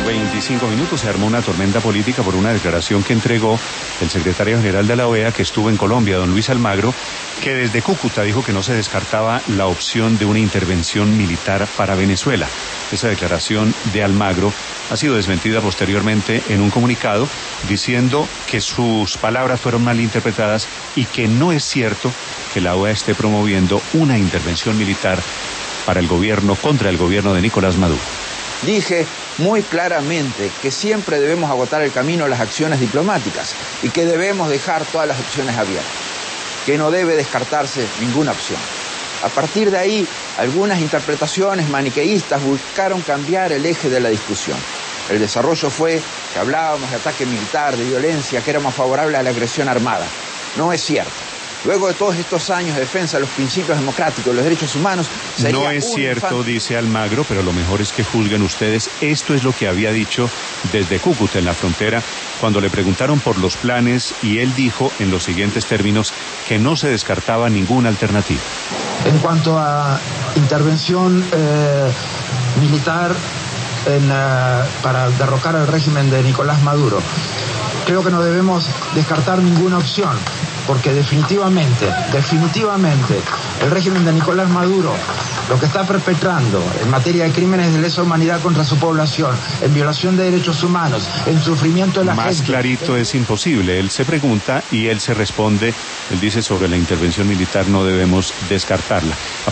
25 minutos se armó una tormenta política por una declaración que entregó el secretario general de la OEA que estuvo en Colombia, don Luis Almagro, que desde Cúcuta dijo que no se descartaba la opción de una intervención militar para Venezuela. Esa declaración de Almagro ha sido desmentida posteriormente en un comunicado diciendo que sus palabras fueron malinterpretadas y que no es cierto que la OEA esté promoviendo una intervención militar para el gobierno, contra el gobierno de Nicolás Maduro. Dije muy claramente que siempre debemos agotar el camino a las acciones diplomáticas y que debemos dejar todas las opciones abiertas, que no debe descartarse ninguna opción. A partir de ahí, algunas interpretaciones maniqueístas buscaron cambiar el eje de la discusión. El desarrollo fue que hablábamos de ataque militar, de violencia, que éramos favorables a la agresión armada. No es cierto. Luego de todos estos años de defensa de los principios democráticos, los derechos humanos, sería no es cierto, dice Almagro, pero lo mejor es que juzguen ustedes. Esto es lo que había dicho desde Cúcuta, en la frontera, cuando le preguntaron por los planes, y él dijo en los siguientes términos que no se descartaba ninguna alternativa. En cuanto a intervención militar para derrocar al régimen de Nicolás Maduro, creo que no debemos descartar ninguna opción, porque definitivamente, el régimen de Nicolás Maduro, lo que está perpetrando en materia de crímenes de lesa humanidad contra su población, en violación de derechos humanos, en sufrimiento de la gente... Más clarito es imposible. Él se pregunta y él se responde. Él dice sobre la intervención militar no debemos descartarla.